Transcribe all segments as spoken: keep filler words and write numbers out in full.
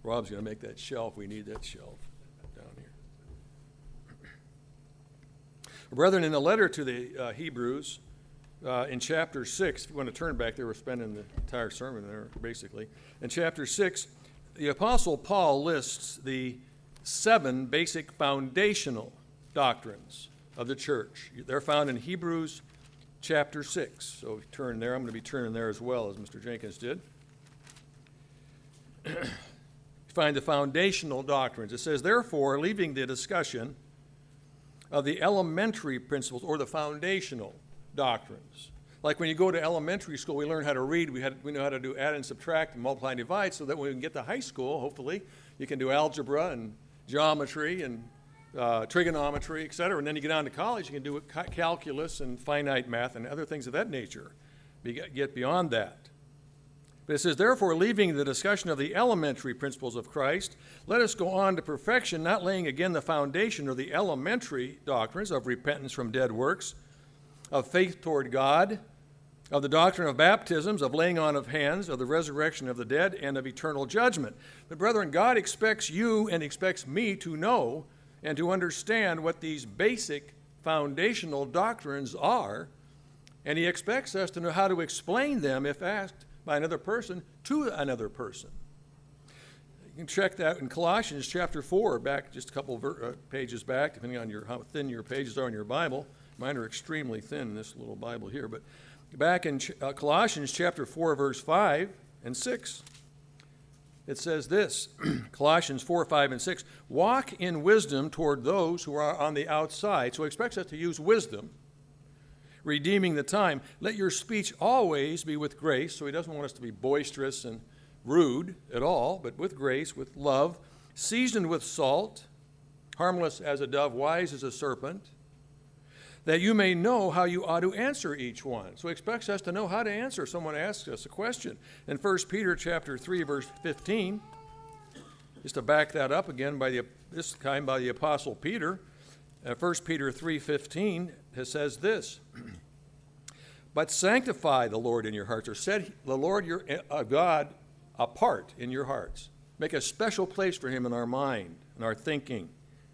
Rob's going to make that shelf. We need that shelf down here. Brethren, in the letter to the uh, Hebrews, uh, in chapter six, if you want to turn back there, we're spending the entire sermon there, basically. In chapter six, the Apostle Paul lists the seven basic foundational doctrines of the church. They're found in Hebrews chapter six. So if you turn there, I'm going to be turning there as well, as Mister Jenkins did. You find the foundational doctrines. It says, therefore, leaving the discussion of the elementary principles or the foundational doctrines. Like when you go to elementary school, we learn how to read, we, had, we know how to do add and subtract and multiply and divide, so that when we can get to high school, hopefully, you can do algebra and geometry and uh, trigonometry, et cetera. And then you get on to college, you can do calculus and finite math and other things of that nature. Be, get beyond that. But it says, therefore, leaving the discussion of the elementary principles of Christ, let us go on to perfection, not laying again the foundation or the elementary doctrines of repentance from dead works, of faith toward God, of the doctrine of baptisms, of laying on of hands, of the resurrection of the dead, and of eternal judgment. But brethren, God expects you and expects me to know and to understand what these basic foundational doctrines are, and he expects us to know how to explain them if asked by another person to another person. You can check that in Colossians chapter four, back just a couple of uh, pages back, depending on your, how thin your pages are in your Bible. Mine are extremely thin in this little Bible here, but back in uh, Colossians chapter four, verse five and six, it says this, Colossians four, five, and six, walk in wisdom toward those who are on the outside. So he expects us to use wisdom, redeeming the time. Let your speech always be with grace. So he doesn't want us to be boisterous and rude at all, but with grace, with love, seasoned with salt, harmless as a dove, wise as a serpent, that you may know how you ought to answer each one. So he expects us to know how to answer. Someone asks us a question. In First Peter chapter three, verse fifteen, just to back that up again, by the this time by the Apostle Peter, uh, First Peter three fifteen, it says this, but sanctify the Lord in your hearts, or set the Lord your uh, God apart in your hearts. Make a special place for him in our mind, in our thinking.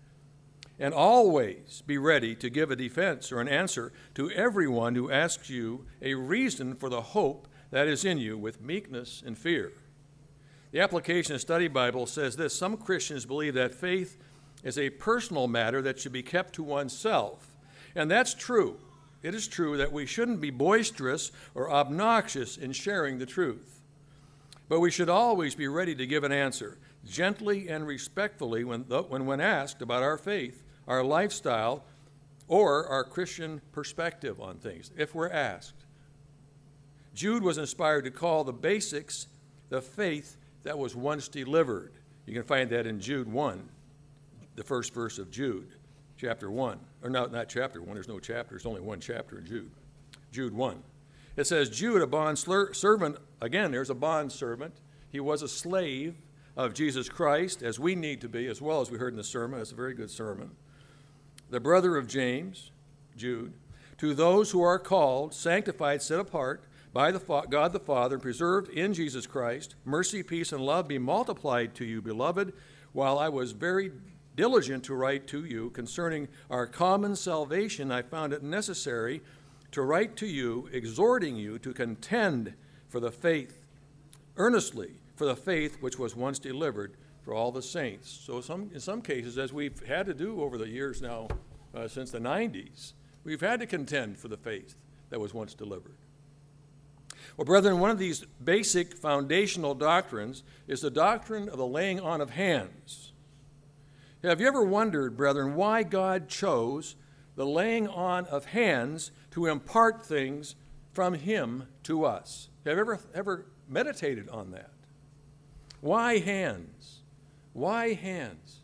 And always be ready to give a defense or an answer to everyone who asks you a reason for the hope that is in you with meekness and fear. The Application of Study Bible says this, some Christians believe that faith is a personal matter that should be kept to oneself. And that's true. It is true that we shouldn't be boisterous or obnoxious in sharing the truth. But we should always be ready to give an answer, gently and respectfully when, when, when asked about our faith, our lifestyle, or our Christian perspective on things, if we're asked. Jude was inspired to call the basics the faith that was once delivered. You can find that in Jude one, the first verse of Jude, chapter one. Or not, not chapter one, there's no chapter, there's only one chapter in Jude. Jude one. It says, Jude, a bond servant, again, there's a bond servant. He was a slave of Jesus Christ, as we need to be, as well as we heard in the sermon. It's a very good sermon. The brother of James, Jude, to those who are called, sanctified, set apart by the fa- God the Father, preserved in Jesus Christ, mercy, peace, and love be multiplied to you, beloved, while I was very diligent to write to you concerning our common salvation, I found it necessary to write to you, exhorting you to contend for the faith, earnestly for the faith which was once delivered for all the saints. So some, in some cases, as we've had to do over the years now, uh, since the nineties, we've had to contend for the faith that was once delivered. Well, brethren, one of these basic foundational doctrines is the doctrine of the laying on of hands. Have you ever wondered, brethren, why God chose the laying on of hands to impart things from him to us? Have you ever, ever meditated on that? Why hands? Why hands?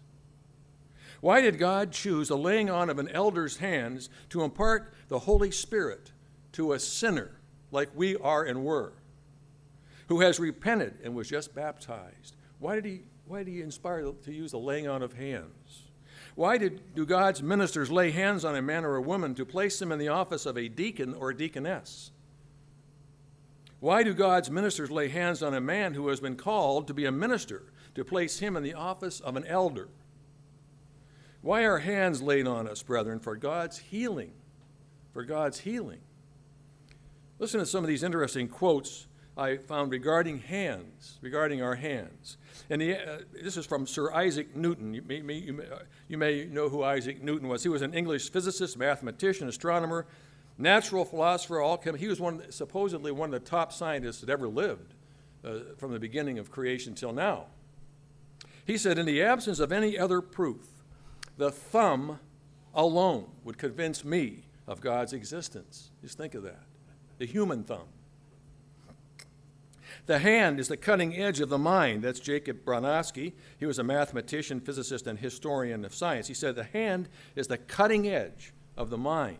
Why did God choose the laying on of an elder's hands to impart the Holy Spirit to a sinner like we are and were, who has repented and was just baptized? Why did he, why did he inspire to use the laying on of hands? Why did, do God's ministers lay hands on a man or a woman to place them in the office of a deacon or a deaconess? Why do God's ministers lay hands on a man who has been called to be a minister, to place him in the office of an elder. Why are hands laid on us, brethren? For God's healing. For God's healing. Listen to some of these interesting quotes I found regarding hands, regarding our hands. And the, uh, this is from Sir Isaac Newton. You may, you, may, uh, you may know who Isaac Newton was. He was an English physicist, mathematician, astronomer, natural philosopher, alchemist. He was one, supposedly one of the top scientists that ever lived uh, from the beginning of creation till now. He said, in the absence of any other proof, the thumb alone would convince me of God's existence. Just think of that. The human thumb. The hand is the cutting edge of the mind. That's Jacob Bronowski. He was a mathematician, physicist, and historian of science. He said the hand is the cutting edge of the mind.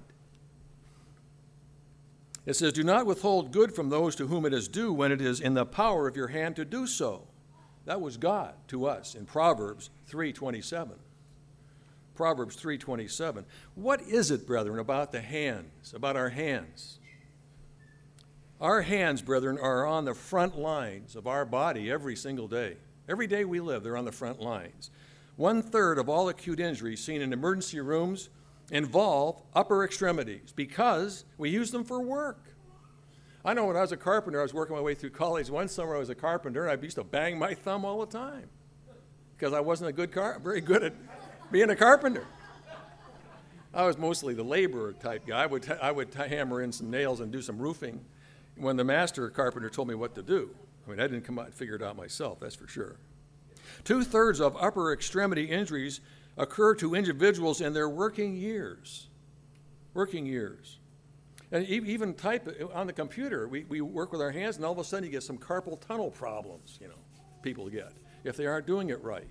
It says, do not withhold good from those to whom it is due when it is in the power of your hand to do so. That was God to us in Proverbs three twenty-seven. Proverbs three twenty-seven. What is it, brethren, about the hands, about our hands? Our hands, brethren, are on the front lines of our body every single day. Every day we live, they're on the front lines. One third of all acute injuries seen in emergency rooms involve upper extremities because we use them for work. I know when I was a carpenter, I was working my way through college. One summer I was a carpenter, and I used to bang my thumb all the time because I wasn't a good car- very good at being a carpenter. I was mostly the laborer type guy. I would, t- I would t- hammer in some nails and do some roofing when the master carpenter told me what to do. I mean, I didn't come out and figure it out myself, that's for sure. Two-thirds of upper extremity injuries occur to individuals in their working years. Working years. And even type on the computer, we, we work with our hands, and all of a sudden you get some carpal tunnel problems, you know, people get, if they aren't doing it right.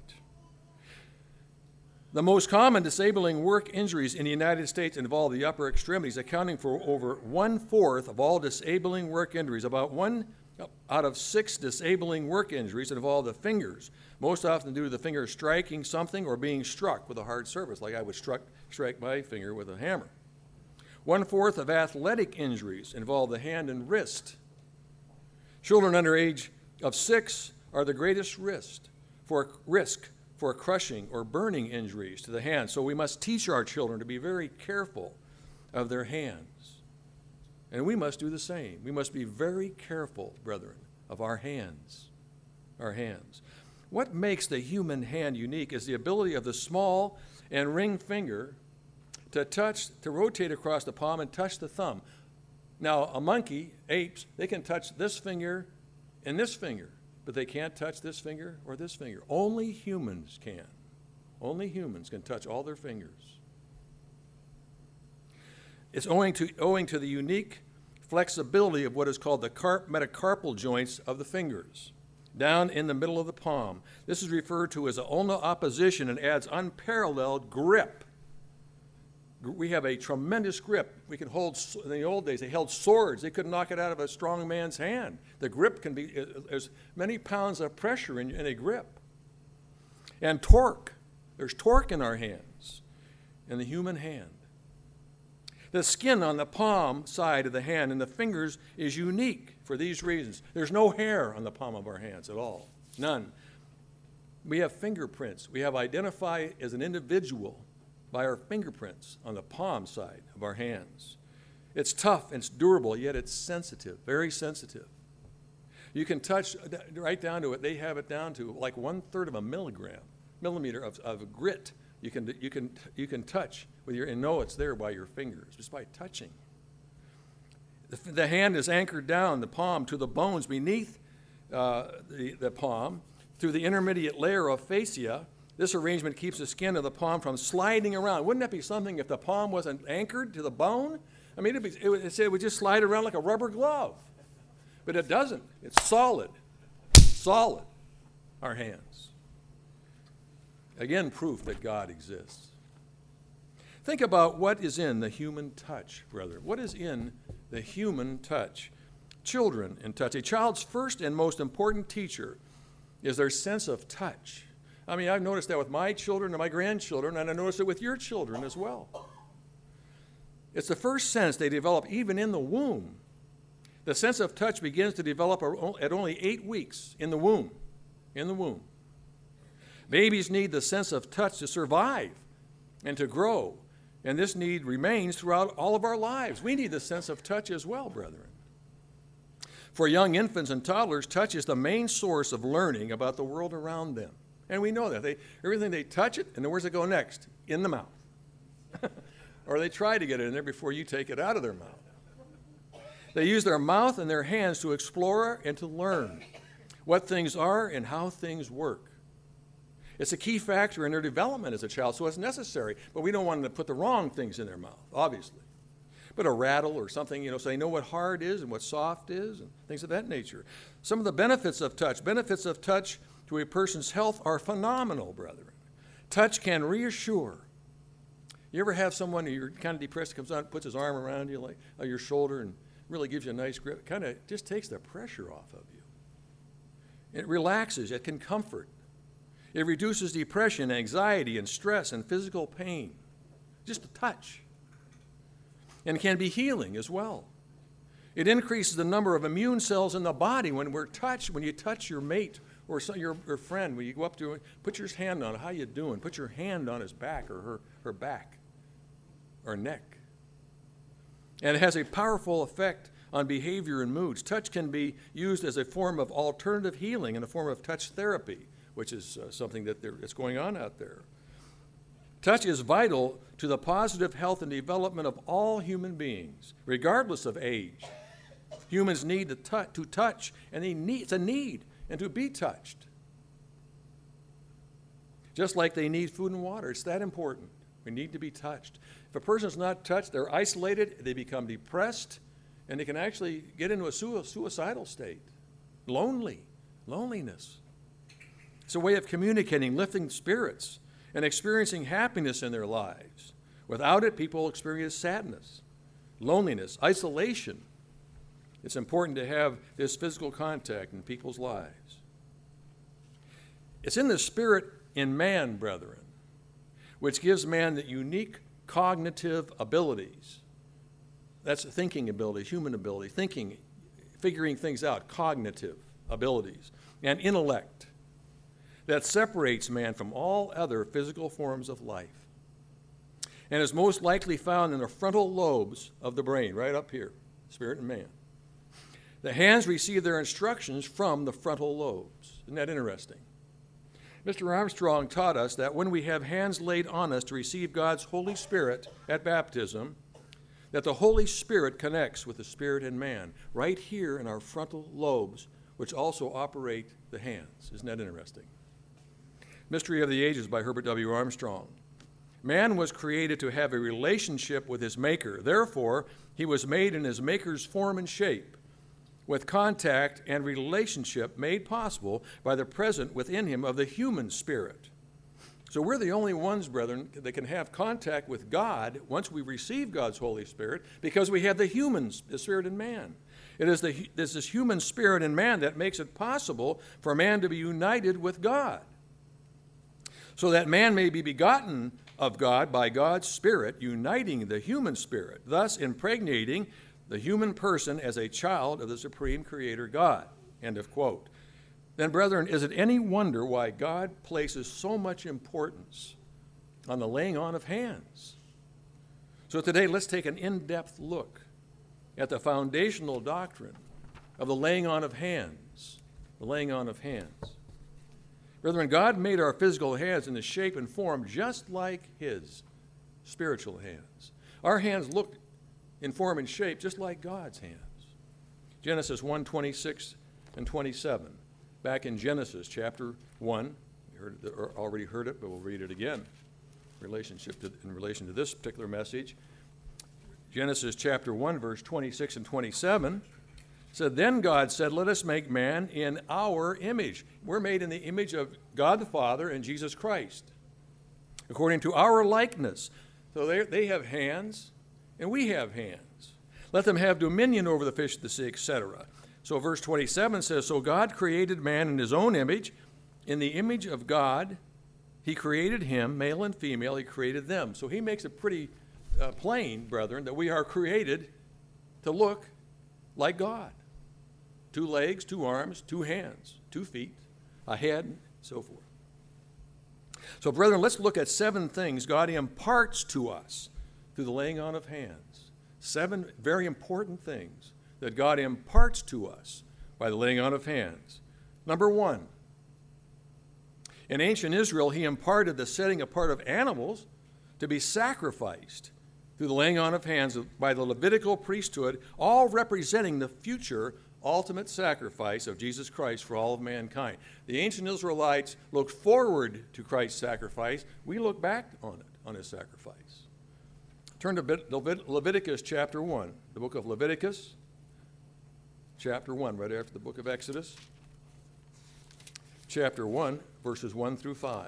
The most common disabling work injuries in the United States involve the upper extremities, accounting for over one-fourth of all disabling work injuries. About one out of six disabling work injuries involve the fingers, most often due to the finger striking something or being struck with a hard surface, like I would struck, strike my finger with a hammer. One-fourth of athletic injuries involve the hand and wrist. Children under age of six are the greatest risk for risk for crushing or burning injuries to the hands. So we must teach our children to be very careful of their hands. And we must do the same. We must be very careful, brethren, of our hands. Our hands. What makes the human hand unique is the ability of the small and ring finger to touch, to rotate across the palm and touch the thumb. Now, a monkey, apes, they can touch this finger and this finger, but they can't touch this finger or this finger. Only humans can. Only humans can touch all their fingers. It's owing to, owing to the unique flexibility of what is called the carp, metacarpal joints of the fingers, down in the middle of the palm. This is referred to as an ulnar opposition and adds unparalleled grip. We have a tremendous grip. We can hold, in the old days, they held swords. They couldn't knock it out of a strong man's hand. The grip can be, there's many pounds of pressure in, in a grip. And torque. There's torque in our hands, in the human hand. The skin on the palm side of the hand and the fingers is unique for these reasons. There's no hair on the palm of our hands at all. None. We have fingerprints. We have identified as an individual by our fingerprints on the palm side of our hands. It's tough, and it's durable, yet it's sensitive, very sensitive. You can touch right down to it. They have it down to like one-third of a milligram, millimeter of, of grit. You can, you, can, you can touch with your, and know it's there by your fingers, just by touching. The, the hand is anchored down, the palm, to the bones beneath uh, the, the palm through the intermediate layer of fascia. This arrangement keeps the skin of the palm from sliding around. Wouldn't that be something if the palm wasn't anchored to the bone? I mean, it'd be, it, would, it would just slide around like a rubber glove. But it doesn't. It's solid. Solid. Our hands. Again, proof that God exists. Think about what is in the human touch, brother. What is in the human touch? Children in touch. A child's first and most important teacher is their sense of touch. I mean, I've noticed that with my children and my grandchildren, and I noticed it with your children as well. It's the first sense they develop even in the womb. The sense of touch begins to develop at only eight weeks in the womb. In the womb. Babies need the sense of touch to survive and to grow. And this need remains throughout all of our lives. We need the sense of touch as well, brethren. For young infants and toddlers, touch is the main source of learning about the world around them. And we know that. They, everything they touch it, and then where's it go next? In the mouth. Or they try to get it in there before you take it out of their mouth. They use their mouth and their hands to explore and to learn what things are and how things work. It's a key factor in their development as a child, so it's necessary. But we don't want them to put the wrong things in their mouth, obviously. But a rattle or something, you know, so they know what hard is and what soft is and things of that nature. Some of the benefits of touch, benefits of touch to a person's health are phenomenal, brethren. Touch can reassure. You ever have someone, you're kind of depressed, comes on, puts his arm around you, like on your shoulder, and really gives you a nice grip? It kind of just takes the pressure off of you. It relaxes, it can comfort. It reduces depression, anxiety, and stress, and physical pain. Just a touch. And can be healing as well. It increases the number of immune cells in the body when we're touched. When you touch your mate or some, your, your friend, when you go up to him, put your hand on it. How you doing? Put your hand on his back or her, her back or neck. And it has a powerful effect on behavior and moods. Touch can be used as a form of alternative healing in a form of touch therapy, which is uh, something that there, that's going on out there. Touch is vital to the positive health and development of all human beings, regardless of age. Humans need to, tu- to touch, and they need, it's a need, and to be touched. Just like they need food and water, it's that important. We need to be touched. If a person is not touched, they're isolated, they become depressed, and they can actually get into a suicidal state. Lonely, loneliness. It's a way of communicating, lifting spirits, and experiencing happiness in their lives. Without it, people experience sadness, loneliness, isolation. It's important to have this physical contact in people's lives. It's in the spirit in man, brethren, which gives man the unique cognitive abilities. That's thinking ability, human ability, thinking, figuring things out, cognitive abilities, and intellect that separates man from all other physical forms of life and is most likely found in the frontal lobes of the brain, right up here, spirit and man. The hands receive their instructions from the frontal lobes. Isn't that interesting? Mister Armstrong taught us that when we have hands laid on us to receive God's Holy Spirit at baptism, that the Holy Spirit connects with the spirit and man right here in our frontal lobes, which also operate the hands. Isn't that interesting? Mystery of the Ages by Herbert W. Armstrong. Man was created to have a relationship with his Maker. Therefore, he was made in his Maker's form and shape, with contact and relationship made possible by the presence within him of the human spirit. So we're the only ones, brethren, that can have contact with God once we receive God's Holy Spirit, because we have the human the spirit in man. It is the, this, this human spirit in man that makes it possible for man to be united with God, so that man may be begotten of God by God's Spirit, uniting the human spirit, thus impregnating the human person as a child of the supreme creator God. End of quote. Then, brethren, is it any wonder why God places so much importance on the laying on of hands? So today, let's take an in-depth look at the foundational doctrine of the laying on of hands. The laying on of hands. Brethren, God made our physical hands in the shape and form just like his spiritual hands. Our hands look in form and shape just like God's hands. Genesis one, twenty-six and twenty-seven. Back in Genesis chapter one, you heard it, or already heard it, but we'll read it again relationship to, in relation to this particular message. Genesis chapter one, verse twenty-six and twenty-seven said, "Then God said, let us make man in our image." We're made in the image of God the Father and Jesus Christ, according to our likeness. So they, they have hands, and we have hands. Let them have dominion over the fish of the sea, et cetera. So verse twenty-seven says, "So God created man in his own image. In the image of God, he created him, male and female, he created them." So he makes it pretty uh, plain, brethren, that we are created to look like God. Two legs, two arms, two hands, two feet, a head, and so forth. So, brethren, let's look at seven things God imparts to us through the laying on of hands. Seven very important things that God imparts to us by the laying on of hands. Number one, in ancient Israel, he imparted the setting apart of animals to be sacrificed through the laying on of hands by the Levitical priesthood, all representing the future ultimate sacrifice of Jesus Christ for all of mankind. The ancient Israelites looked forward to Christ's sacrifice. We look back on it, on his sacrifice. Turn to Leviticus chapter one, the book of Leviticus, chapter one, right after the book of Exodus. Chapter one, verses one through five.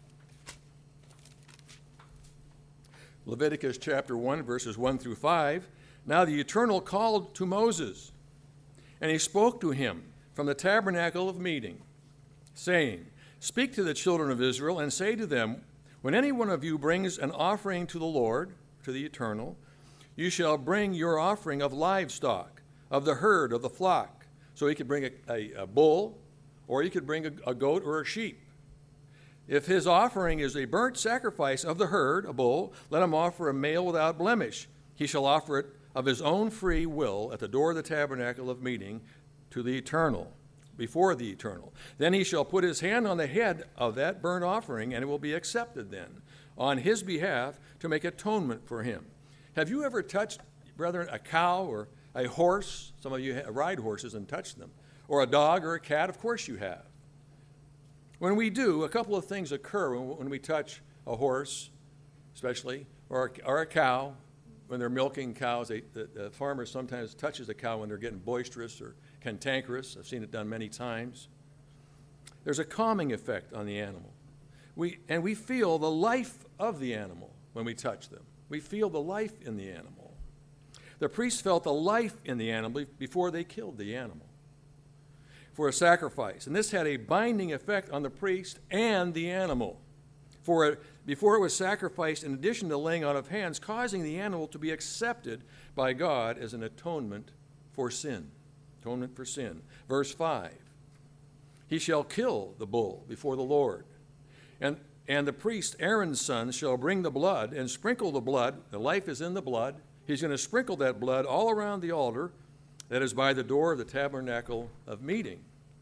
Leviticus chapter one, verses one through five. Now the Eternal called to Moses, and he spoke to him from the tabernacle of meeting, saying, Speak to the children of Israel, and say to them, When any one of you brings an offering to the Lord, to the Eternal, you shall bring your offering of livestock, of the herd, of the flock. So he could bring a, a, a bull, or he could bring a, a goat or a sheep. If his offering is a burnt sacrifice of the herd, a bull, let him offer a male without blemish. He shall offer it of his own free will at the door of the tabernacle of meeting to the Eternal, before the Eternal. Then he shall put his hand on the head of that burnt offering, and it will be accepted then on his behalf to make atonement for him. Have you ever touched, brethren, a cow or a horse? Some of you ride horses and touch them. Or a dog or a cat? Of course you have. When we do, a couple of things occur when, when we touch a horse, especially, or a, or a cow. When they're milking cows, they, the, the farmer sometimes touches a cow when they're getting boisterous or cantankerous. I've seen it done many times. There's a calming effect on the animal. We, and we feel the life of the animal when we touch them. We feel the life in the animal. The priests felt the life in the animal before they killed the animal for a sacrifice. And this had a binding effect on the priest and the animal. For it, before it was sacrificed, in addition to laying on of hands, causing the animal to be accepted by God as an atonement for sin. Atonement for sin. Verse five, he shall kill the bull before the Lord. And, and the priest, Aaron's son, shall bring the blood and sprinkle the blood. The life is in the blood. He's going to sprinkle that blood all around the altar that is by the door of the tabernacle of meeting.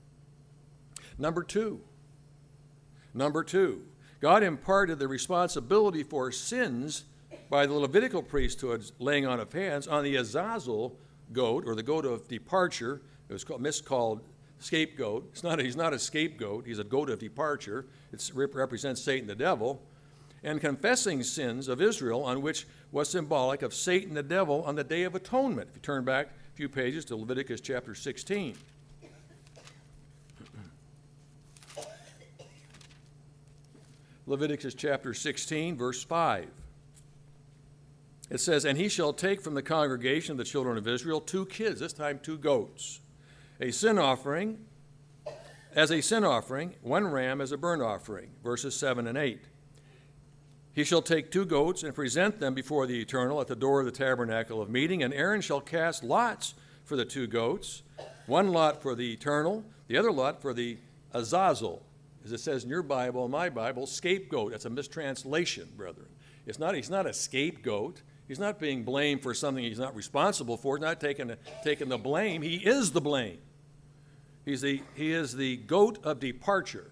Number two. Number two. God imparted the responsibility for sins by the Levitical priesthood's laying on of hands on the Azazel goat, or the goat of departure. It was called, miscalled scapegoat. It's not a, he's not a scapegoat. He's a goat of departure. It represents Satan the devil. And confessing sins of Israel, on which was symbolic of Satan the devil on the Day of Atonement. If you turn back a few pages to Leviticus chapter sixteen. Leviticus chapter sixteen, verse five. It says, And he shall take from the congregation of the children of Israel two kids, this time two goats, a sin offering, as a sin offering, one ram as a burnt offering, verses seven and eight. He shall take two goats and present them before the Eternal at the door of the tabernacle of meeting, and Aaron shall cast lots for the two goats, one lot for the Eternal, the other lot for the Azazel. As it says in your Bible, in my Bible, scapegoat. That's a mistranslation, brethren. It's not, he's not a scapegoat. He's not being blamed for something he's not responsible for. He's not taking, taking the blame. He is the blame. He's the, he is the goat of departure.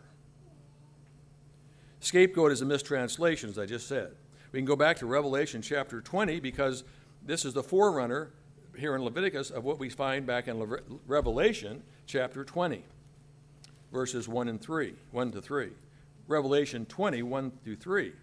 Scapegoat is a mistranslation, as I just said. We can go back to Revelation chapter twenty, because this is the forerunner here in Leviticus of what we find back in Le- Revelation chapter twenty. Verses one and three, one to three. Revelation twenty, one through three.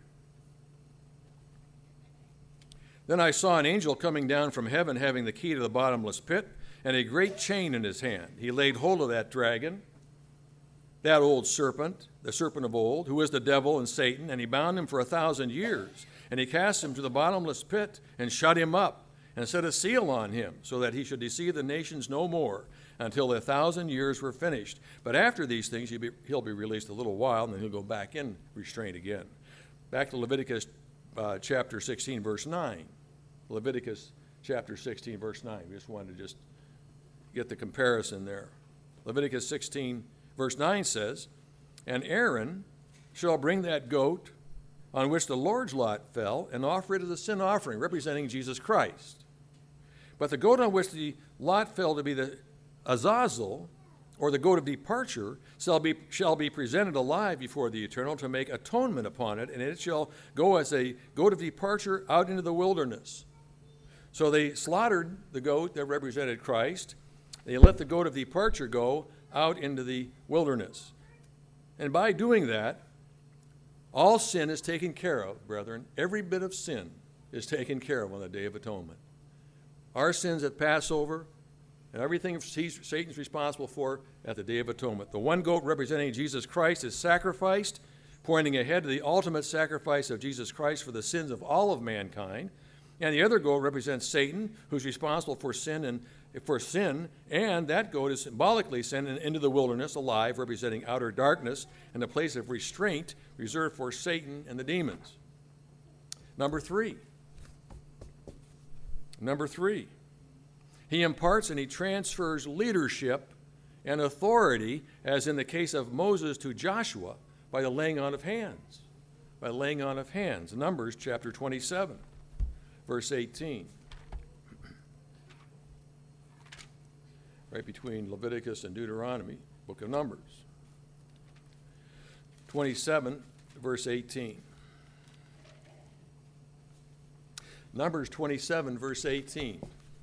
Then I saw an angel coming down from heaven, having the key to the bottomless pit, and a great chain in his hand. He laid hold of that dragon, that old serpent, the serpent of old, who is the devil and Satan, and he bound him for a thousand years. And he cast him to the bottomless pit, and shut him up, and set a seal on him, so that he should deceive the nations no more, until the thousand years were finished. But after these things, he'll be, he'll be released a little while, and then he'll go back in restraint again. Back to Leviticus uh, chapter sixteen, verse nine. Leviticus chapter sixteen, verse nine. We just wanted to just get the comparison there. Leviticus sixteen, verse nine says, And Aaron shall bring that goat on which the Lord's lot fell and offer it as a sin offering, representing Jesus Christ. But the goat on which the lot fell to be the Azazel, or the goat of departure, shall be, shall be presented alive before the Eternal to make atonement upon it, and it shall go as a goat of departure out into the wilderness. So they slaughtered the goat that represented Christ. They let the goat of departure go out into the wilderness. And by doing that, all sin is taken care of, brethren. Every bit of sin is taken care of on the Day of Atonement. Our sins at Passover and everything Satan's responsible for at the Day of Atonement. The one goat representing Jesus Christ is sacrificed, pointing ahead to the ultimate sacrifice of Jesus Christ for the sins of all of mankind. And the other goat represents Satan, who's responsible for sin and for sin, and that goat is symbolically sent into the wilderness alive, representing outer darkness and the place of restraint reserved for Satan and the demons. Number three. Number three. He imparts and he transfers leadership and authority, as in the case of Moses to Joshua, by the laying on of hands. By laying on of hands. Numbers chapter twenty-seven, verse eighteen. Right between Leviticus and Deuteronomy, book of Numbers. twenty-seven, verse eighteen. Numbers twenty-seven, verse eighteen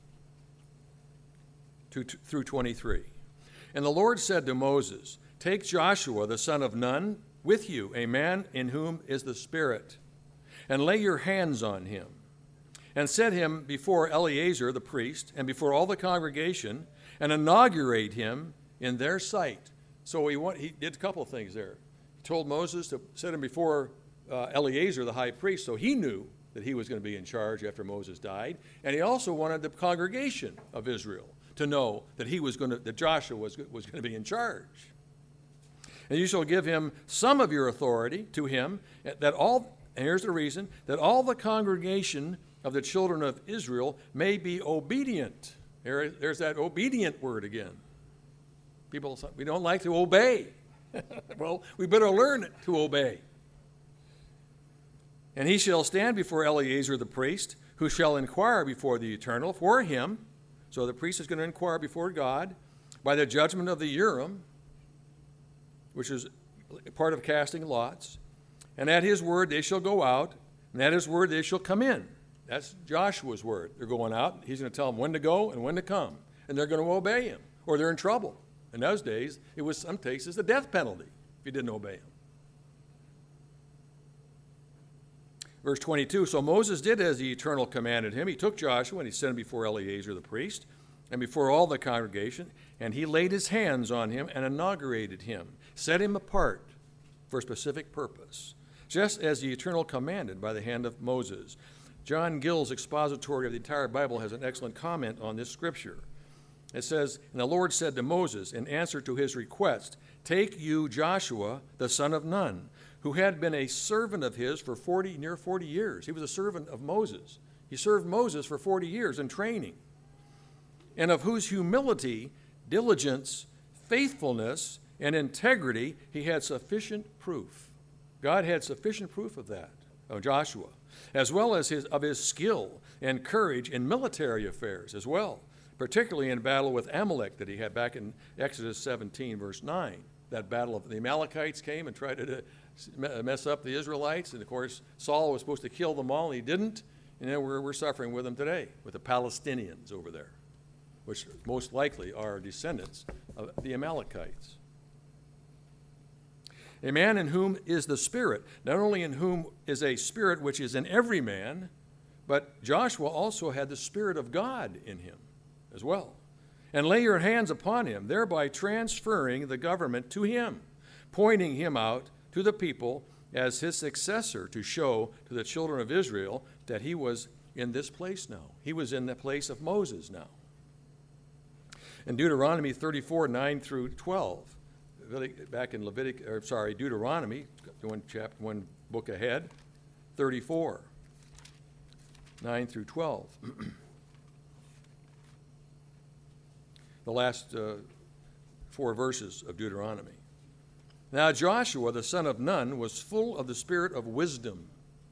to, through twenty-three. And the Lord said to Moses, take Joshua the son of Nun with you, a man in whom is the Spirit, and lay your hands on him, and set him before Eleazar the priest, and before all the congregation, and inaugurate him in their sight. So he, want, he did a couple of things there. He told Moses to set him before uh, Eleazar the high priest, so he knew that he was going to be in charge after Moses died. And he also wanted the congregation of Israel to know that he was going to, that Joshua was, was going to be in charge. And you shall give him some of your authority to him, that all, and here's the reason, that all the congregation of the children of Israel may be obedient. There, there's that obedient word again. People, we don't like to obey. Well, we better learn to obey. And he shall stand before Eleazar the priest, who shall inquire before the Eternal for him. So the priest is going to inquire before God by the judgment of the Urim, which is part of casting lots. And at his word they shall go out, and at his word they shall come in. That's Joshua's word. They're going out. He's going to tell them when to go and when to come. And they're going to obey him, or they're in trouble. In those days, it was some cases the death penalty if you didn't obey him. Verse twenty-two, so Moses did as the Eternal commanded him. He took Joshua and he sent him before Eleazar the priest and before all the congregation, and he laid his hands on him and inaugurated him, set him apart for a specific purpose, just as the Eternal commanded by the hand of Moses. John Gill's expository of the entire Bible has an excellent comment on this scripture. It says, and the Lord said to Moses in answer to his request, take you Joshua, the son of Nun, who had been a servant of his for forty, near forty years. He was a servant of Moses. He served Moses for forty years in training, and of whose humility, diligence, faithfulness, and integrity he had sufficient proof. God had sufficient proof of that, of Joshua, as well as his, of his skill and courage in military affairs as well, particularly in battle with Amalek that he had back in Exodus seventeen, verse nine. That battle of the Amalekites came and tried to mess up the Israelites, and of course Saul was supposed to kill them all, and he didn't, and then we're, we're suffering with them today, with the Palestinians over there, which most likely are descendants of the Amalekites. A man in whom is the Spirit, not only in whom is a spirit which is in every man, but Joshua also had the Spirit of God in him as well. And lay your hands upon him, thereby transferring the government to him, pointing him out to the people as his successor, to show to the children of Israel that he was in this place now. He was in the place of Moses now. In Deuteronomy thirty-four, nine through twelve, back in Leviticus, or sorry, Deuteronomy, one chapter, one book ahead, thirty-four, nine through twelve. The last uh, four verses of Deuteronomy. Now Joshua, the son of Nun, was full of the spirit of wisdom,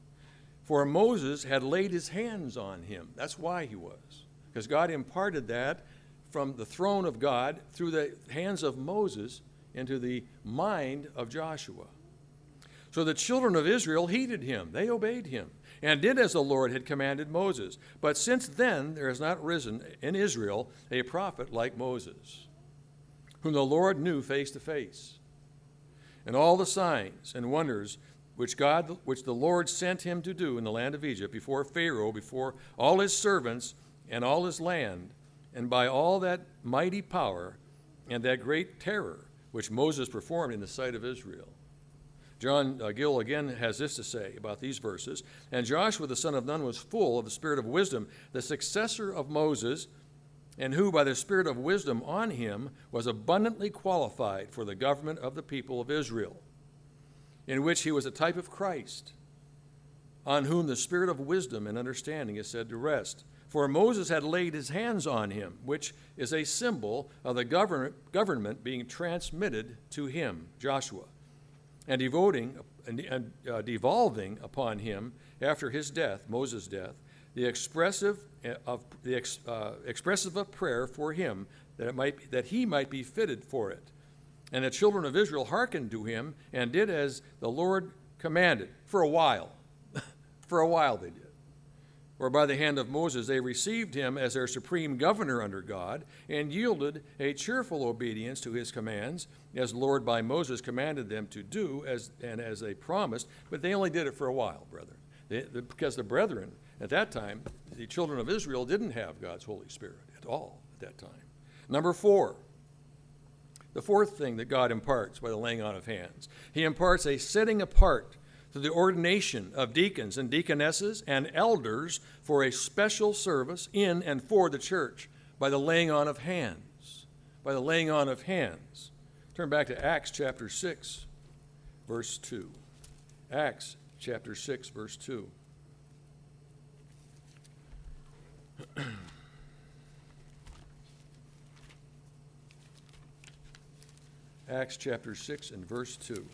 for Moses had laid his hands on him. That's why he was, because God imparted that from the throne of God through the hands of Moses into the mind of Joshua. So the children of Israel heeded him. They obeyed him and did as the Lord had commanded Moses. But since then there has not risen in Israel a prophet like Moses, whom the Lord knew face to face. And all the signs and wonders which God, which the Lord sent him to do in the land of Egypt, before Pharaoh, before all his servants and all his land, and by all that mighty power and that great terror which Moses performed in the sight of Israel. John uh, Gill again has this to say about these verses. And Joshua the son of Nun was full of the spirit of wisdom, the successor of Moses, and who by the spirit of wisdom on him was abundantly qualified for the government of the people of Israel, in which he was a type of Christ, on whom the spirit of wisdom and understanding is said to rest. For Moses had laid his hands on him, which is a symbol of the govern- government being transmitted to him, Joshua, and devoting and uh, devolving upon him after his death, Moses' death, the expressive of the ex, uh, expressive of prayer for him, that it might that he might be fitted for it. And the children of Israel hearkened to him and did as the Lord commanded. For a while, for a while they did. For by the hand of Moses they received him as their supreme governor under God, and yielded a cheerful obedience to his commands, as the Lord by Moses commanded them to do, as and as they promised. But they only did it for a while, brethren. They, the, because the brethren, at that time, the children of Israel didn't have God's Holy Spirit at all at that time. Number four, the fourth thing that God imparts by the laying on of hands. He imparts a setting apart to the ordination of deacons and deaconesses and elders for a special service in and for the church by the laying on of hands. By the laying on of hands. Turn back to Acts chapter six, verse two. Acts chapter six, verse two. Acts chapter six and verse two.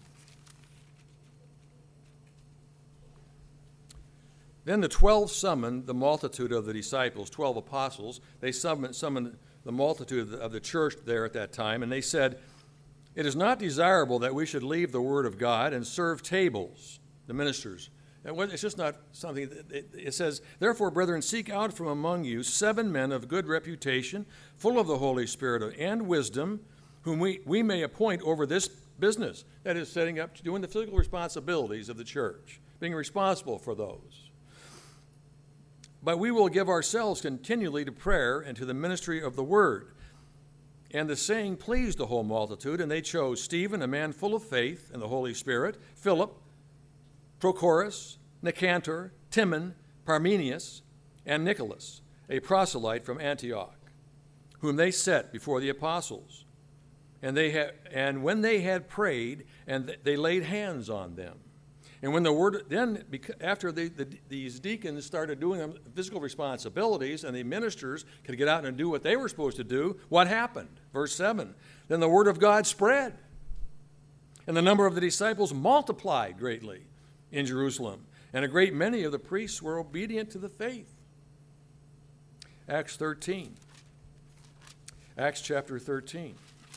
Then the twelve summoned the multitude of the disciples, twelve apostles. They summoned, summoned the multitude of the, of the church there at that time, and they said, "It is not desirable that we should leave the word of God and serve tables," the ministers. And it's just not something, that it, it says, "Therefore, brethren, seek out from among you seven men of good reputation, full of the Holy Spirit and wisdom, whom we, we may appoint over this business," that is, setting up, doing the physical responsibilities of the church, being responsible for those. "But we will give ourselves continually to prayer and to the ministry of the word." And the saying pleased the whole multitude, and they chose Stephen, a man full of faith and the Holy Spirit, Philip, Prochorus, Nicanor, Timon, Parmenius, and Nicholas, a proselyte from Antioch, whom they set before the apostles. And they had, and when they had prayed, and th- they laid hands on them. And when the word, then after the, the, these deacons started doing the physical responsibilities and the ministers could get out and do what they were supposed to do, what happened? Verse seven, then the word of God spread, and the number of the disciples multiplied greatly in Jerusalem, and a great many of the priests were obedient to the faith. Acts thirteen. Acts chapter thirteen.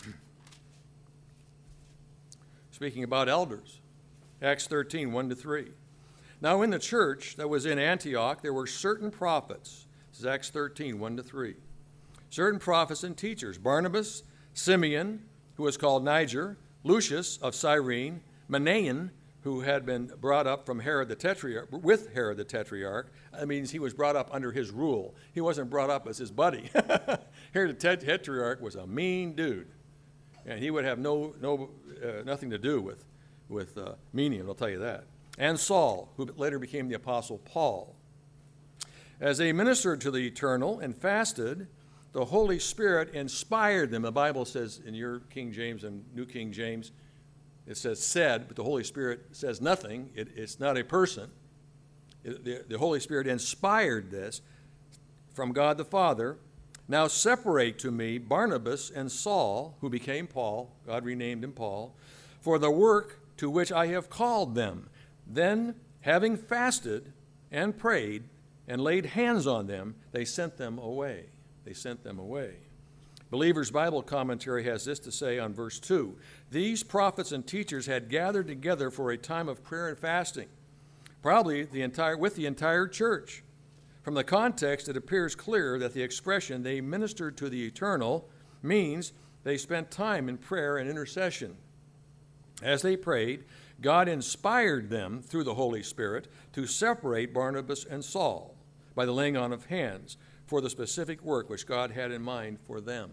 Speaking about elders. Acts thirteen, one to three. Now in the church that was in Antioch, there were certain prophets. This is Acts thirteen, one to three. Certain prophets and teachers, Barnabas, Simeon, who was called Niger, Lucius of Cyrene, Manaen, who had been brought up from Herod the Tetrarch, with Herod the Tetrarch. That means he was brought up under his rule. He wasn't brought up as his buddy. Herod the Tetrarch was a mean dude, and he would have no, no, uh, nothing to do with with uh, Menian, I'll tell you that. And Saul, who later became the Apostle Paul. As they ministered to the eternal and fasted, the Holy Spirit inspired them. The Bible says in your King James and New King James, it says said, but the Holy Spirit says nothing. It, it's not a person. It, the, the Holy Spirit inspired this from God the Father. "Now separate to me Barnabas and Saul," who became Paul. God renamed him Paul, for the work to which I have called them. Then, having fasted and prayed and laid hands on them, they sent them away. They sent them away. Believer's Bible Commentary has this to say on verse two. These prophets and teachers had gathered together for a time of prayer and fasting, probably the entire, with the entire church. From the context, it appears clear that the expression they ministered to the eternal means they spent time in prayer and intercession. As they prayed, God inspired them through the Holy Spirit to separate Barnabas and Saul by the laying on of hands for the specific work which God had in mind for them.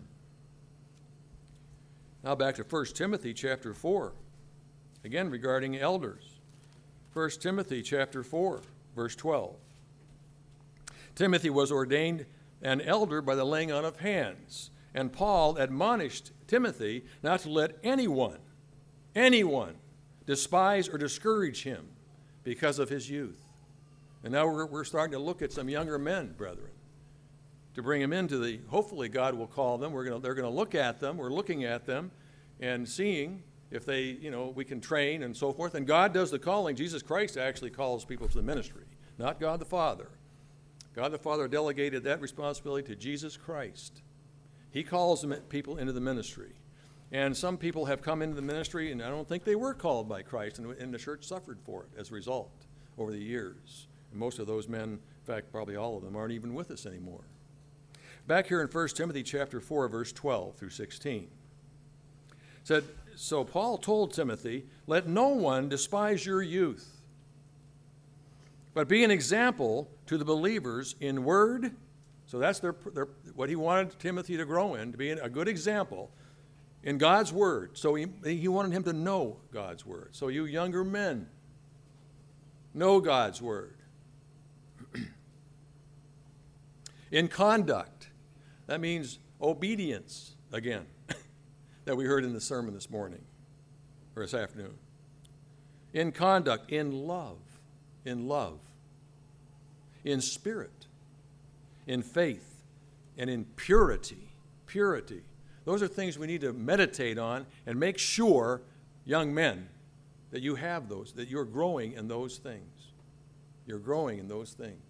Now back to First Timothy chapter four, again regarding elders. First Timothy chapter four, verse twelve. Timothy was ordained an elder by the laying on of hands, and Paul admonished Timothy not to let anyone, anyone, despise or discourage him because of his youth. And now we're, we're starting to look at some younger men, brethren, to bring them into the, hopefully God will call them. We're gonna, they're going to look at them. We're looking at them and seeing if they, you know, we can train and so forth. And God does the calling. Jesus Christ actually calls people to the ministry, not God the Father. God the Father delegated that responsibility to Jesus Christ. He calls them, people into the ministry. And some people have come into the ministry, and I don't think they were called by Christ, and, and the church suffered for it as a result over the years. And most of those men, in fact, probably all of them, aren't even with us anymore. Back here in First Timothy chapter four, verse twelve through sixteen. It said, so Paul told Timothy, let no one despise your youth, but be an example to the believers in word. So that's their, their, what he wanted Timothy to grow in, to be a good example in God's word. So he, he wanted him to know God's word. So you younger men, know God's word. In conduct, that means obedience, again, that we heard in the sermon this morning, or this afternoon. In conduct, in love, in love, in spirit, in faith, and in purity, purity. Those are things we need to meditate on and make sure, young men, that you have those, that you're growing in those things. You're growing in those things.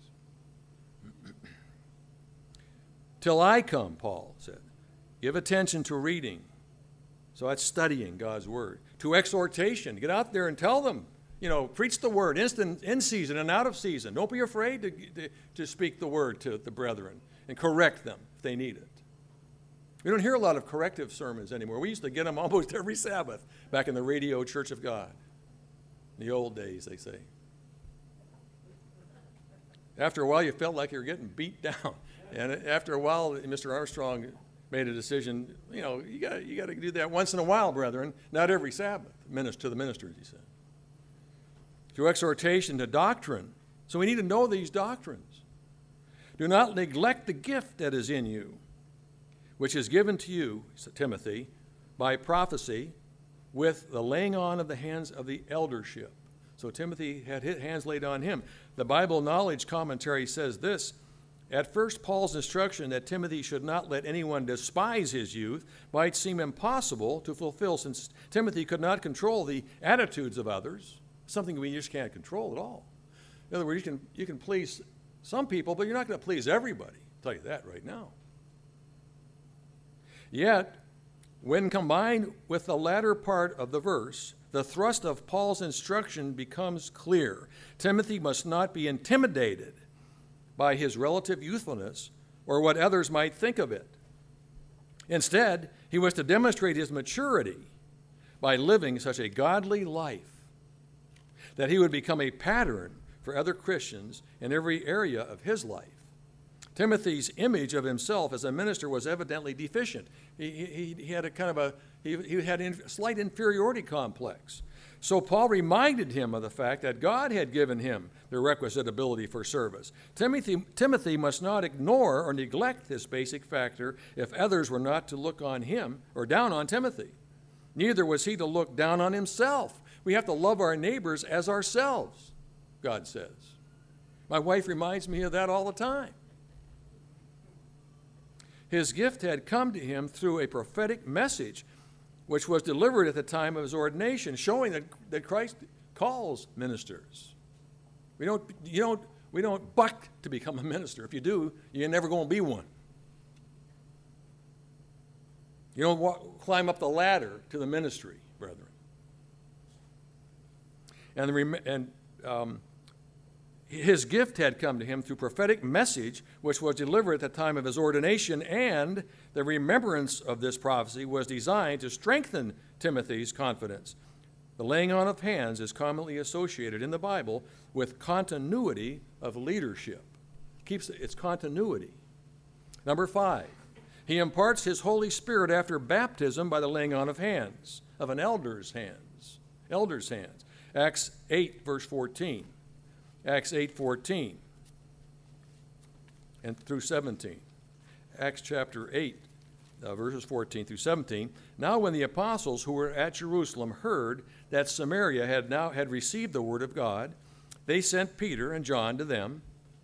Till I come, Paul said. Give attention to reading. So that's studying God's word. To exhortation. Get out there and tell them. You know, preach the word instant, in season and out of season. Don't be afraid to, to, to speak the word to the brethren and correct them if they need it. We don't hear a lot of corrective sermons anymore. We used to get them almost every Sabbath back in the Radio Church of God. In the old days, they say. After a while, you felt like you were getting beat down. And after a while, Mister Armstrong made a decision, you know, you got you got to do that once in a while, brethren, not every Sabbath, minister to the ministers, he said. To exhortation, to doctrine. So we need to know these doctrines. Do not neglect the gift that is in you, which is given to you, Timothy, by prophecy with the laying on of the hands of the eldership. So Timothy had his hands laid on him. The Bible Knowledge Commentary says this, at first Paul's instruction that Timothy should not let anyone despise his youth might seem impossible to fulfill since Timothy could not control the attitudes of others, something we just can't control at all. In other words, you can, you can please some people, but you're not going to please everybody. I'll tell you that right now. Yet, when combined with the latter part of the verse, the thrust of Paul's instruction becomes clear. Timothy must not be intimidated by his relative youthfulness or what others might think of it. Instead, he was to demonstrate his maturity by living such a godly life that he would become a pattern for other Christians in every area of his life. Timothy's image of himself as a minister was evidently deficient. He, he, he had a kind of a, he, he had a slight inferiority complex. So Paul reminded him of the fact that God had given him the requisite ability for service. Timothy, Timothy must not ignore or neglect this basic factor if others were not to look on him or down on Timothy. Neither was he to look down on himself. We have to love our neighbors as ourselves, God says. My wife reminds me of that all the time. His gift had come to him through a prophetic message, which was delivered at the time of his ordination, showing that, that Christ calls ministers. We don't, you don't, we don't buck to become a minister. If you do, you're never going to be one. You don't walk, climb up the ladder to the ministry, brethren. And, the, and um, his gift had come to him through prophetic message, which was delivered at the time of his ordination, and the remembrance of this prophecy was designed to strengthen Timothy's confidence. The laying on of hands is commonly associated in the Bible with continuity of leadership. It keeps its continuity. Number five, he imparts his Holy Spirit after baptism by the laying on of hands, of an elder's hands, elder's hands. Acts eight, verse fourteen. Acts eight, fourteen and through seventeen. Acts chapter eight, uh, verses fourteen through seventeen. Now when the apostles who were at Jerusalem heard that Samaria had now had received the word of God, they sent Peter and John to them,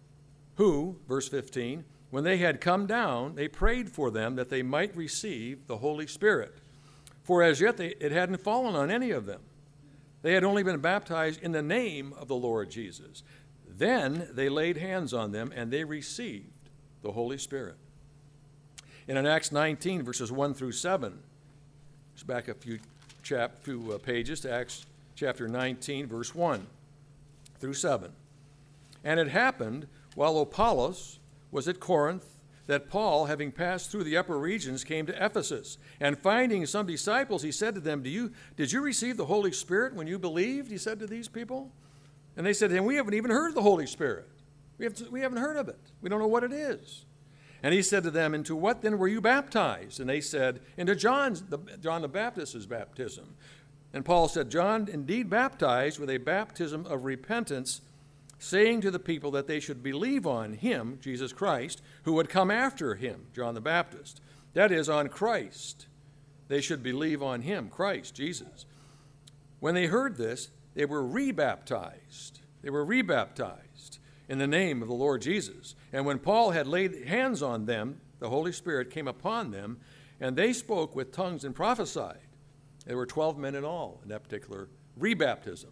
who, verse fifteen, when they had come down, they prayed for them that they might receive the Holy Spirit. For as yet they, it hadn't fallen on any of them. They had only been baptized in the name of the Lord Jesus. Then they laid hands on them, and they received the Holy Spirit. And in Acts nineteen, verses one through seven, just back a few, chap, few uh, pages to Acts chapter nineteen, verse one through seven. And it happened, while Apollos was at Corinth, that Paul, having passed through the upper regions, came to Ephesus. And finding some disciples, he said to them, Do you, did you receive the Holy Spirit when you believed? He said to these people. And they said to him, We haven't even heard of the Holy Spirit. We, have to, we haven't heard of it. We don't know what it is. And he said to them, Into what then were you baptized? And they said, Into John's, the, John the Baptist's baptism. And Paul said, John indeed baptized with a baptism of repentance, saying to the people that they should believe on him, Jesus Christ, who would come after him, John the Baptist. That is, on Christ. They should believe on him, Christ, Jesus. When they heard this, they were rebaptized. They were rebaptized in the name of the Lord Jesus. And when Paul had laid hands on them, the Holy Spirit came upon them, and they spoke with tongues and prophesied. There were twelve men in all in that particular rebaptism.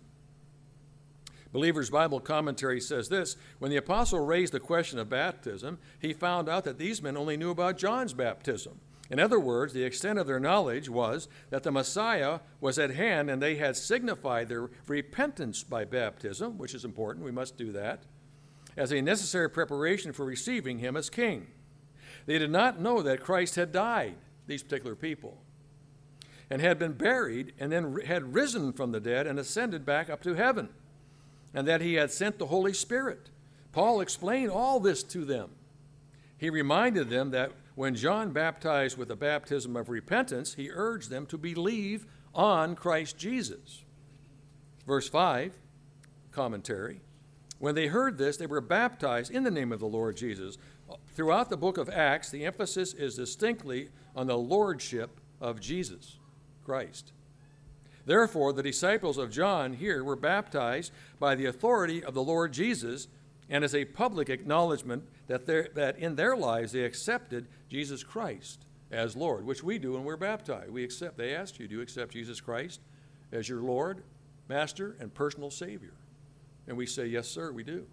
Believer's Bible Commentary says this: when the apostle raised the question of baptism, he found out that these men only knew about John's baptism. In other words, the extent of their knowledge was that the Messiah was at hand, and they had signified their repentance by baptism, which is important, we must do that, as a necessary preparation for receiving him as king. They did not know that Christ had died, these particular people, and had been buried, and then had risen from the dead and ascended back up to heaven, and that he had sent the Holy Spirit. Paul explained all this to them. He reminded them that when John baptized with the baptism of repentance, he urged them to believe on Christ Jesus. Verse five, commentary, when they heard this, they were baptized in the name of the Lord Jesus. Throughout the book of Acts, the emphasis is distinctly on the lordship of Jesus Christ. Therefore, the disciples of John here were baptized by the authority of the Lord Jesus, and as a public acknowledgement that, that in their lives they accepted Jesus Christ as Lord, which we do when we're baptized. We accept. They asked you, do you accept Jesus Christ as your Lord, Master, and personal Savior? And we say, yes, sir, we do.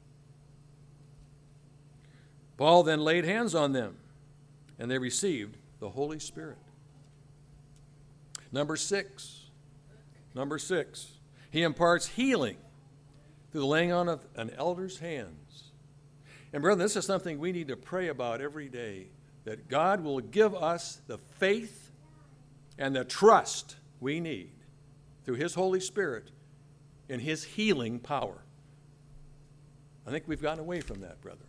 Paul then laid hands on them, and they received the Holy Spirit. Number six. Number six, he imparts healing through the laying on of an elder's hands. And brother, this is something we need to pray about every day, that God will give us the faith and the trust we need through his Holy Spirit in his healing power. I think we've gotten away from that, brother.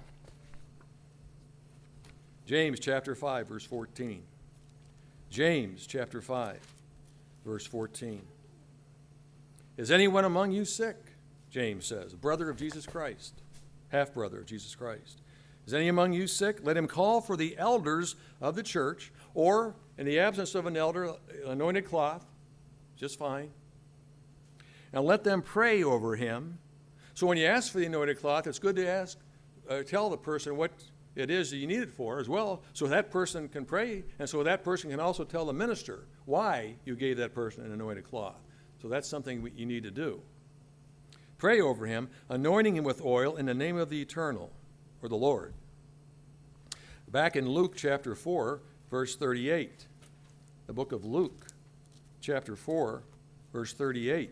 James chapter five, verse fourteen. James chapter five. Verse fourteen. Is anyone among you sick? James says, a brother of Jesus Christ, half-brother of Jesus Christ. Is any among you sick? Let him call for the elders of the church, or in the absence of an elder, anointed cloth, just fine. And let them pray over him. So when you ask for the anointed cloth, it's good to ask, uh, tell the person what it is that you need it for as well, so that person can pray, and so that person can also tell the minister why you gave that person an anointed cloth. So that's something you need to do. Pray over him, anointing him with oil in the name of the Eternal, or the Lord. Back in Luke chapter four, verse thirty-eight, the book of Luke, chapter four, verse thirty-eight.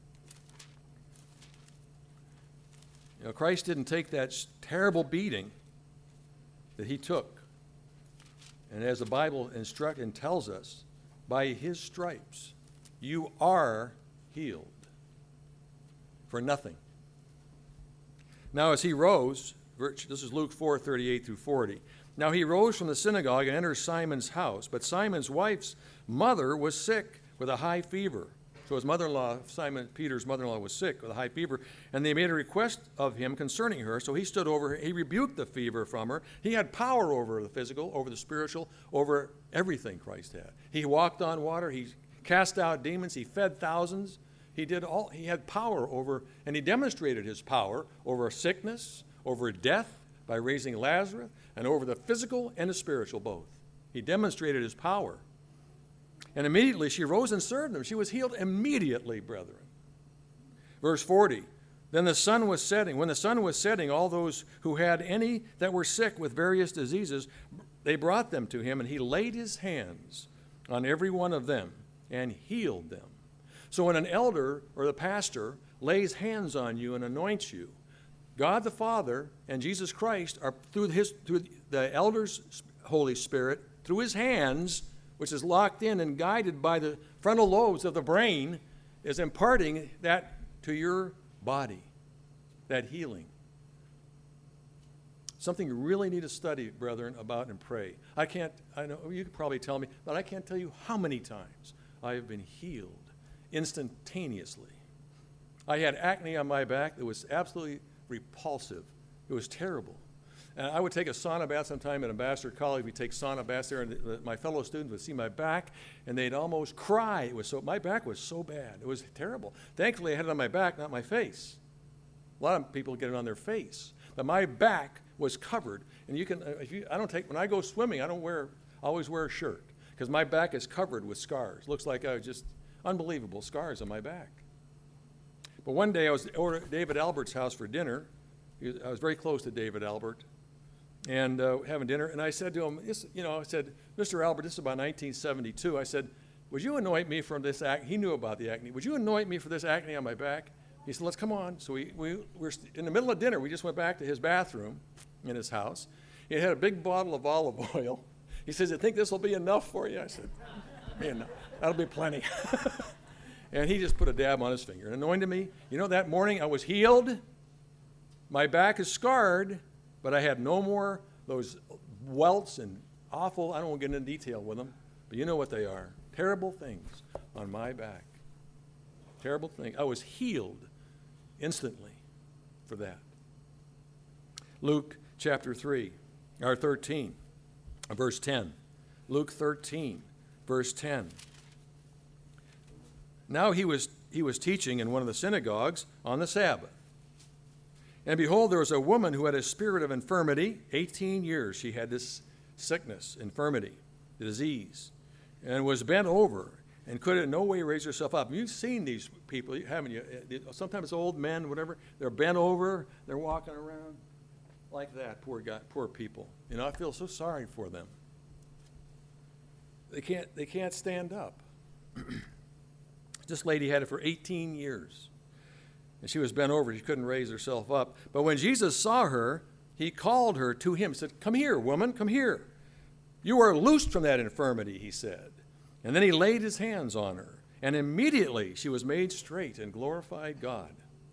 You know, Christ didn't take that terrible beating that he took. And as the Bible instructs and tells us, by his stripes, you are healed for nothing. Now as he rose, this is Luke four, thirty-eight through forty. Now he rose from the synagogue and entered Simon's house, but Simon's wife's mother was sick with a high fever. So his mother-in-law, Simon Peter's mother-in-law, was sick with a high fever, and they made a request of him concerning her. So he stood over her, he rebuked the fever from her. He had power over the physical, over the spiritual, over everything Christ had. He walked on water, he cast out demons, he fed thousands. He did all, he had power over, and he demonstrated his power over sickness, over death by raising Lazarus, and over the physical and the spiritual both. He demonstrated his power. And immediately she rose and served them. She was healed immediately, brethren. Verse forty, then the sun was setting. When the sun was setting, all those who had any that were sick with various diseases, they brought them to him, and he laid his hands on every one of them and healed them. So when an elder or the pastor lays hands on you and anoints you, God the Father and Jesus Christ are through his through the elder's Holy Spirit, through his hands, which is locked in and guided by the frontal lobes of the brain, is imparting that to your body, that healing. Something you really need to study, brethren, about and pray. I can't, I know you could probably tell me, but I can't tell you how many times I have been healed instantaneously. I had acne on my back that was absolutely repulsive. It was terrible. And I would take a sauna bath sometime at Ambassador College. We'd take sauna baths there, and the, the, my fellow students would see my back, and they'd almost cry. It was so, my back was so bad. It was terrible. Thankfully, I had it on my back, not my face. A lot of people get it on their face. But my back was covered. And you can, if you, I don't take, when I go swimming, I don't wear, I always wear a shirt, because my back is covered with scars. Looks like I was just unbelievable scars on my back. But one day I was at David Albert's house for dinner. I was very close to David Albert, and uh, having dinner. And I said to him, this, you know, I said, Mister Albert, this is about nineteen seventy-two. I said, would you anoint me from this acne? He knew about the acne. Would you anoint me for this acne on my back? He said, let's come on. So we, we were in the middle of dinner. We just went back to his bathroom in his house. He had a big bottle of olive oil. He says, I think this will be enough for you. I said, man, that'll be plenty. And he just put a dab on his finger and anointed me. You know, that morning I was healed. My back is scarred, but I had no more those welts and awful, I don't want to get into detail with them, but you know what they are. Terrible things on my back. Terrible thing. I was healed instantly for that. Luke chapter three, or thirteen, verse ten. Luke thirteen, verse ten. Now he was, he was teaching in one of the synagogues on the Sabbath. And behold, there was a woman who had a spirit of infirmity. eighteen years she had this sickness, infirmity, disease, and was bent over and could in no way raise herself up. You've seen these people, haven't you? Sometimes old men, whatever, they're bent over, they're walking around like that, poor guy, poor people. You know, I feel so sorry for them. They can't, they can't stand up. This lady had it for eighteen years. And she was bent over. She couldn't raise herself up. But when Jesus saw her, he called her to him. He said, come here, woman, come here. You are loosed from that infirmity, he said. And then he laid his hands on her. And immediately she was made straight and glorified God.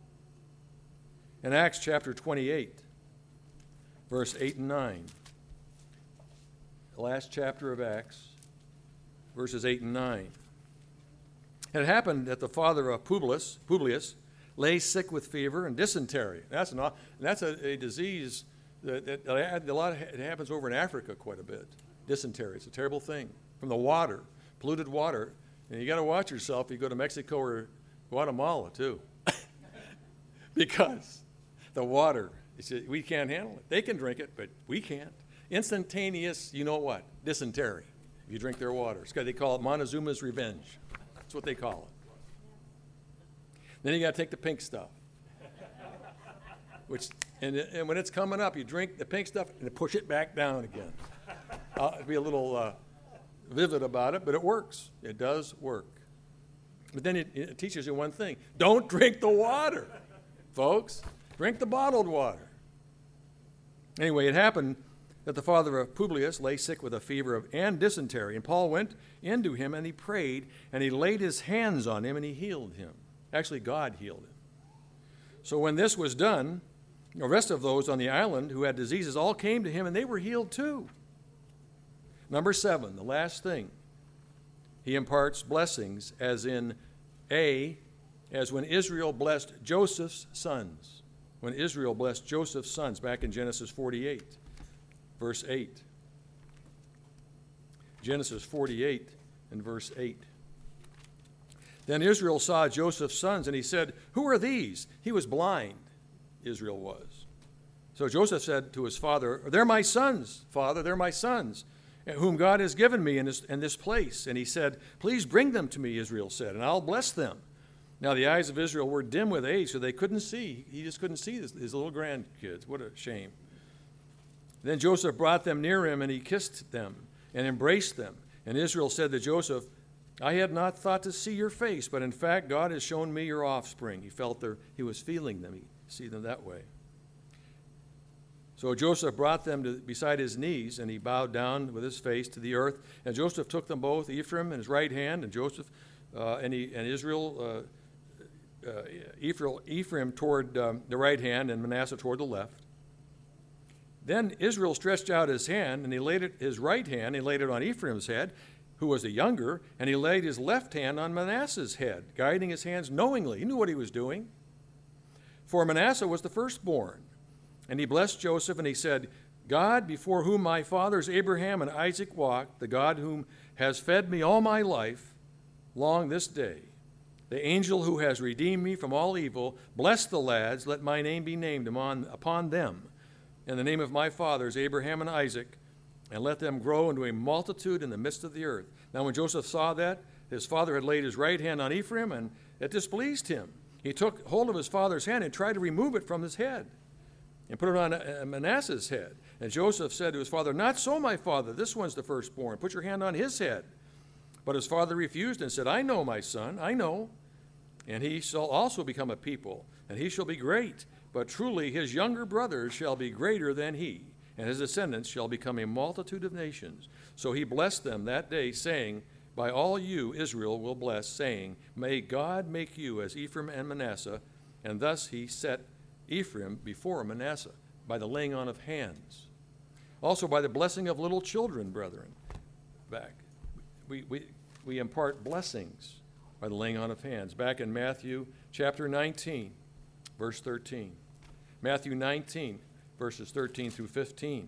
In Acts chapter twenty-eight, verse eight and nine. The last chapter of Acts, verses eight and nine. It happened that the father of Publius, Publius lay sick with fever and dysentery. That's, an, that's a, a disease that, that, that a lot of, it happens over in Africa quite a bit. Dysentery, it's a terrible thing. From the water, polluted water. And you got to watch yourself if you go to Mexico or Guatemala too. Because the water, we can't handle it. They can drink it, but we can't. instantaneous, you know what, dysentery, if you drink their water. It's 'cause they call it Montezuma's revenge. That's what they call it. Then you got to take the pink stuff. Which, and, and when it's coming up, you drink the pink stuff and push it back down again. I'll be a little uh, vivid about it, but it works. It does work. But then it, it teaches you one thing. Don't drink the water, folks. Drink the bottled water. Anyway, it happened that the father of Publius lay sick with a fever of, and dysentery. And Paul went into him, and he prayed, and he laid his hands on him, and he healed him. Actually, God healed him. So when this was done, the rest of those on the island who had diseases all came to him, and they were healed too. Number seven, the last thing. He imparts blessings, as in A, as when Israel blessed Joseph's sons. When Israel blessed Joseph's sons, back in Genesis forty-eight, verse eight. Genesis forty-eight and verse eight. Then Israel saw Joseph's sons, and he said, "Who are these?" He was blind, Israel was. So Joseph said to his father, "They're my sons, Father, they're my sons, whom God has given me in this, in this place." And he said, "Please bring them to me," Israel said, "and I'll bless them." Now the eyes of Israel were dim with age, so they couldn't see. He just couldn't see his, his little grandkids. What a shame. Then Joseph brought them near him, and he kissed them and embraced them. And Israel said to Joseph, "I had not thought to see your face, but in fact God has shown me your offspring." He felt their, he was feeling them. He see them that way. So Joseph brought them to beside his knees, and he bowed down with his face to the earth. And Joseph took them both, Ephraim in his right hand, and Joseph uh, and, he, and Israel, uh, uh, Ephraim, Ephraim toward um, the right hand, and Manasseh toward the left. Then Israel stretched out his hand, and he laid it, his right hand, he laid it on Ephraim's head, who was the younger, and he laid his left hand on Manasseh's head, guiding his hands knowingly. He knew what he was doing. For Manasseh was the firstborn. And he blessed Joseph, and he said, "God, before whom my fathers Abraham and Isaac walked, the God whom has fed me all my life long this day, the angel who has redeemed me from all evil, bless the lads, let my name be named upon, upon them, in the name of my fathers Abraham and Isaac, and let them grow into a multitude in the midst of the earth." Now when Joseph saw that his father had laid his right hand on Ephraim, and it displeased him, he took hold of his father's hand and tried to remove it from his head, and put it on Manasseh's head. And Joseph said to his father, "Not so, my father, this one's the firstborn. Put your hand on his head." But his father refused and said, "I know, my son, I know. And he shall also become a people, and he shall be great. But truly his younger brothers shall be greater than he, and his descendants shall become a multitude of nations." So he blessed them that day, saying, "By all you Israel will bless, saying, May God make you as Ephraim and Manasseh." And thus he set Ephraim before Manasseh by the laying on of hands. Also by the blessing of little children, brethren. Back. We, we, we impart blessings by the laying on of hands. Back in Matthew chapter nineteen, verse thirteen. Matthew nineteen, verses thirteen through fifteen.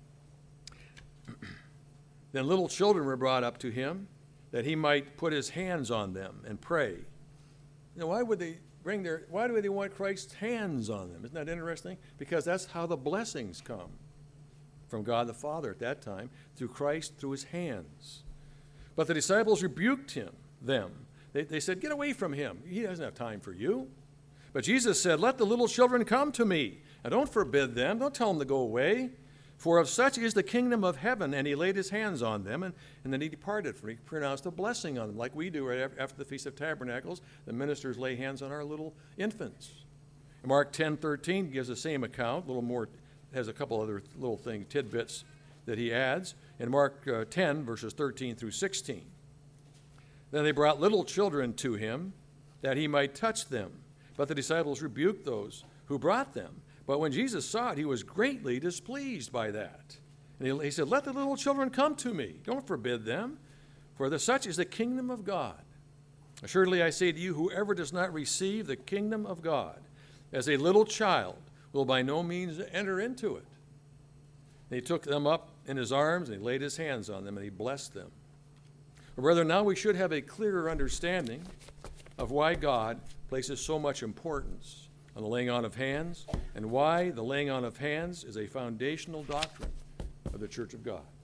Then little children were brought up to him, that he might put his hands on them and pray. Now, why would they bring their, why do they want Christ's hands on them? Isn't that interesting? Because that's how the blessings come from God the Father at that time, through Christ, through his hands. But the disciples rebuked him, them. They, they said, "Get away from him. He doesn't have time for you." But Jesus said, "Let the little children come to me, and don't forbid them. Don't tell them to go away. For of such is the kingdom of heaven." And he laid his hands on them, and, and then he departed, for he pronounced a blessing on them, like we do right after the Feast of Tabernacles. The ministers lay hands on our little infants. Mark ten thirteen gives the same account, a little more, has a couple other little things, tidbits that he adds. In Mark uh, ten, verses thirteen through sixteen. Then they brought little children to him, that he might touch them. But the disciples rebuked those who brought them. But when Jesus saw it, he was greatly displeased by that. And he, he said, "Let the little children come to me. Don't forbid them, for the such is the kingdom of God. Assuredly I say to you, whoever does not receive the kingdom of God as a little child will by no means enter into it." And he took them up in his arms, and he laid his hands on them, and he blessed them. But brethren, now we should have a clearer understanding of why God places so much importance on the laying on of hands, and why the laying on of hands is a foundational doctrine of the church of God.